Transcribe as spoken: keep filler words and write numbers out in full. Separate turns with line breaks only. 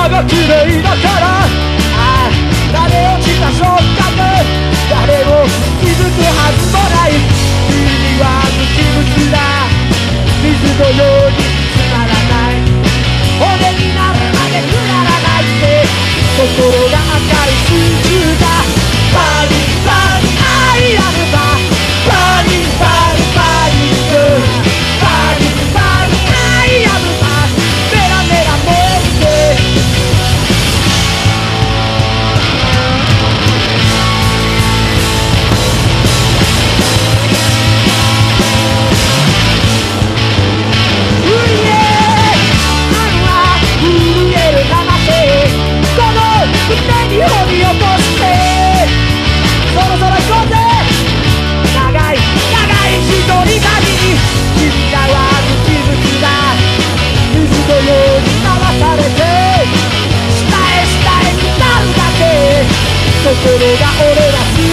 空が綺麗だから、ああ誰落ちた瞬間で誰も気づくはずもない。君は無機物だ、水のようにつまらない。骨になるまでくだらないって、心が赤い水中だ。パニッパニアイアムバパニッパニパニックパニッパニアイアムバメラメラ燃えて掘り起こしてそろそろ行こうぜ。長い長い一人旅に君らは無機物だ。水のように回されて下へ下へ下るだけ。ところが俺ら